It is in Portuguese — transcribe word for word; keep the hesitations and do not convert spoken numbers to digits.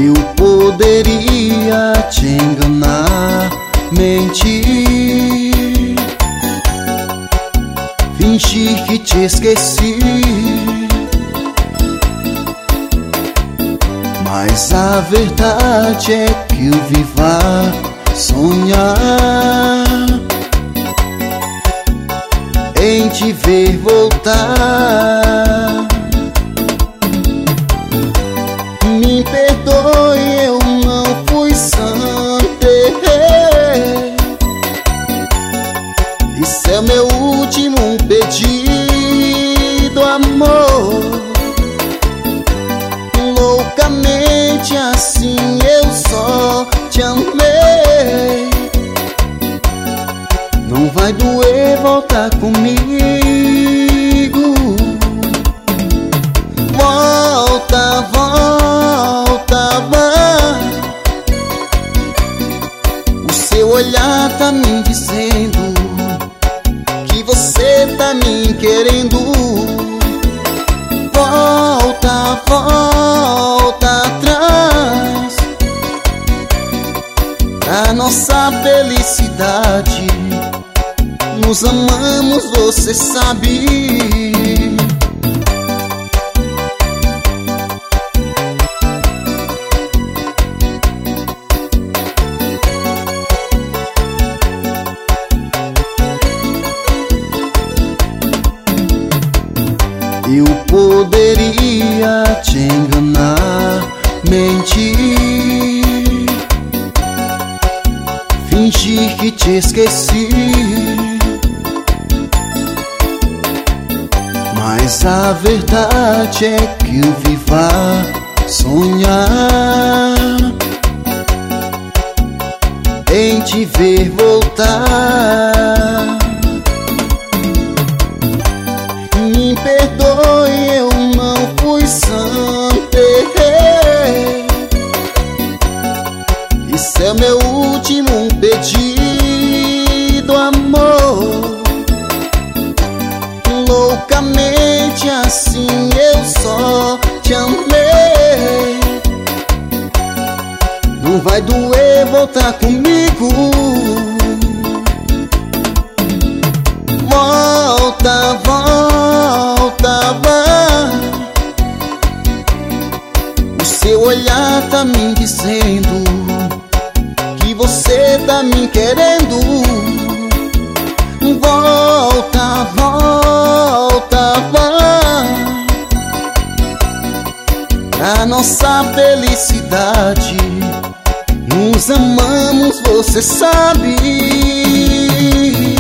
Eu poderia te enganar, mentir, fingir que te esqueci, mas a verdade é que eu vivo a sonhar em te ver voltar. Me perdoe, eu não fui santo, isso é meu último pedido, amor. Loucamente assim eu só te amei. Não vai doer voltar comigo. Volta, volta, vai. O seu olhar tá me dizendo que você tá me querendo. Volta, volta atrás pra nossa felicidade. Nos amamos, você sabe. Eu poderia te enganar, mentir, fingir que te esqueci, mas a verdade é que eu vivo a sonhar em te ver voltar. Me perdoe, eu não fui santo, isso é meu último pedido, amor. Loucamente assim eu só te amei. Não vai doer voltar comigo. Volta, volta, vai. O seu olhar tá me dizendo que você tá me querendo. Volta, volta, vai. Pra nossa felicidade. Nos amamos, você sabe.